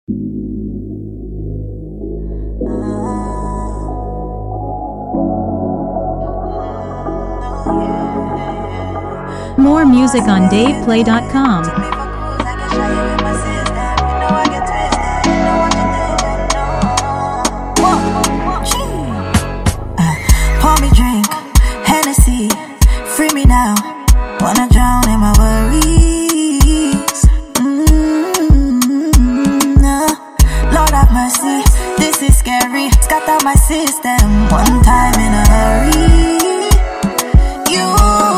More music on DavePlay.com. Pour me drink, Hennessy, free me now. Wanna drown in my worries. Lord have mercy, this is scary. Scatter my system, one time in a hurry. You,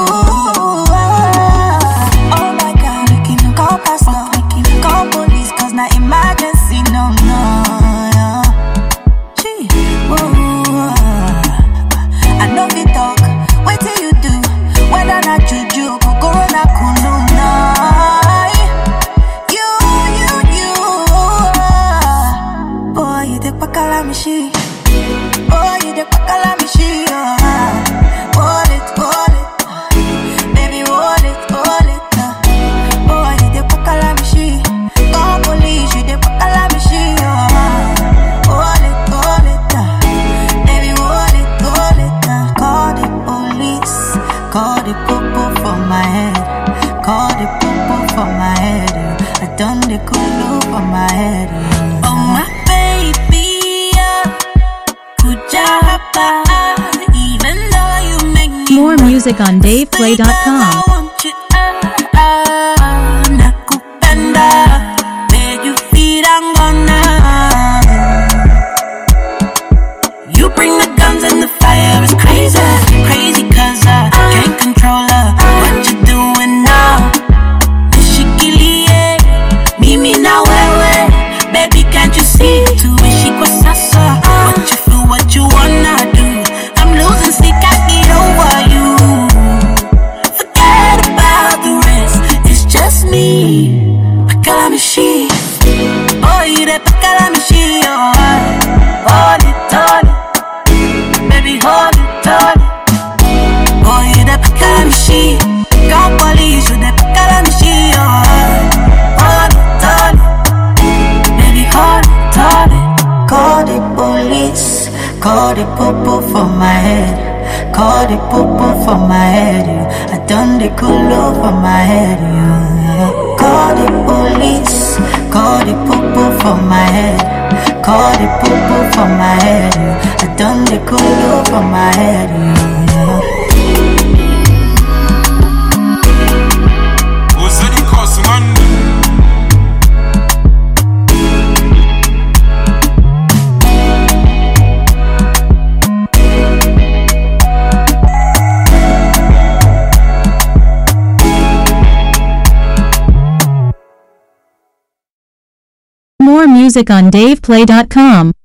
oh my God, we can call pastor, we can call police, cause not emergency, no. Gee, whoa. I know we talk, wait till you do. Whether not juju, corona kununa. You. Boy, you the pakala mishi. Boy, you the pakala mishi. Hold it. Baby, hold it. Boy, you the pakala mishi. Call police, you the pakala mishi. Hold it. Baby, hold it. Call the police. Call the popo for my head. Call the popo for my head. I done the kulu for my head. Oh my baby, kuja hapa. Even though you make me More music on DavePlay.com. I want you, nakupenda. Where you feel I'm gonna. You bring the guns and the fire is crazy cause I can't control her. What you doing now? Nishikilie, mimi na wewe. Baby, can't you see? Tuishi kwa sasa. What you feel, what you wanna do. I'm losing sleep, can't get over you. Forget about the rest, it's just me. Pakalamishi, oh you that pakalamishi, oh hold it. Baby, hold it. Oh, you the pakalamishi. Call police, you the pakalamishi. Hold it. Baby, hold it. Call the police. Call the popo for my head. Call the popo for my head. I done the kulu for my head. Call the police. Call the popo for my head. Call the popo for my head. I done the kulu for my head. More music on DavePlay.com.